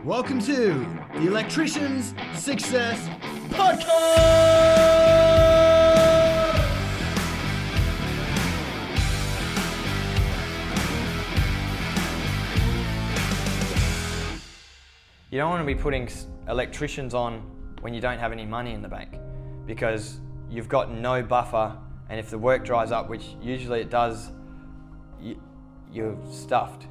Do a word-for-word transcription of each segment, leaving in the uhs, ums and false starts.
Welcome to the Electricians Success Podcast! You don't want to be putting electricians on when you don't have any money in the bank, because you've got no buffer, and if the work dries up, which usually it does, you, you're stuffed.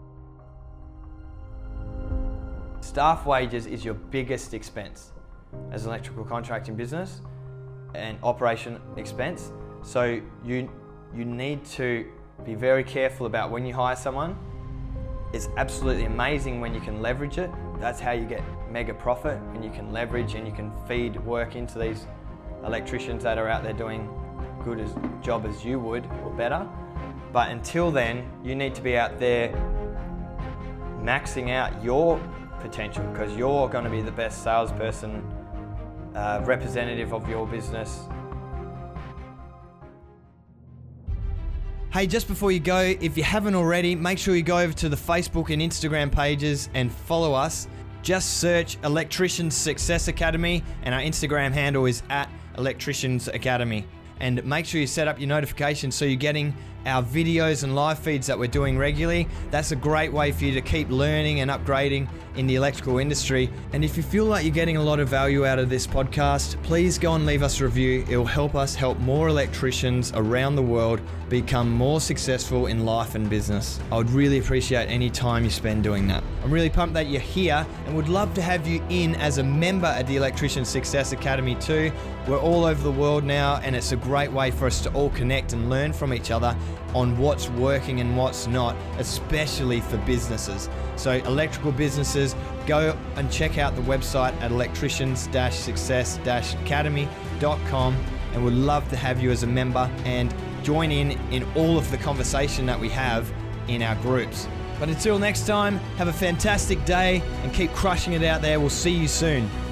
Staff wages is your biggest expense as an electrical contracting business and operation expense. So you, you need to be very careful about when you hire someone. It's absolutely amazing when you can leverage it. That's how you get mega profit, when you can leverage and you can feed work into these electricians that are out there doing good as job as you would or better. But until then, you need to be out there maxing out your potential, because you're going to be the best salesperson, uh, representative of your business. Hey, just before you go, if you haven't already, make sure you go over to the Facebook and Instagram pages and follow us. Just search Electricians Success Academy, and our Instagram handle is at Electricians Academy. And make sure you set up your notifications so you're getting our videos and live feeds that we're doing regularly. That's a great way for you to keep learning and upgrading in the electrical industry. And if you feel like you're getting a lot of value out of this podcast, please go and leave us a review. It will help us help more electricians around the world become more successful in life and business. I would really appreciate any time you spend doing that. I'm really pumped that you're here and would love to have you in as a member at the Electrician Success Academy too. We're all over the world now, and it's a great way for us to all connect and learn from each other on what's working and what's not, especially for businesses. So electrical businesses, go and check out the website at electricians success academy dot com, and we'd love to have you as a member and join in in all of the conversation that we have in our groups. But until next time, have a fantastic day and keep crushing it out there. We'll see you soon.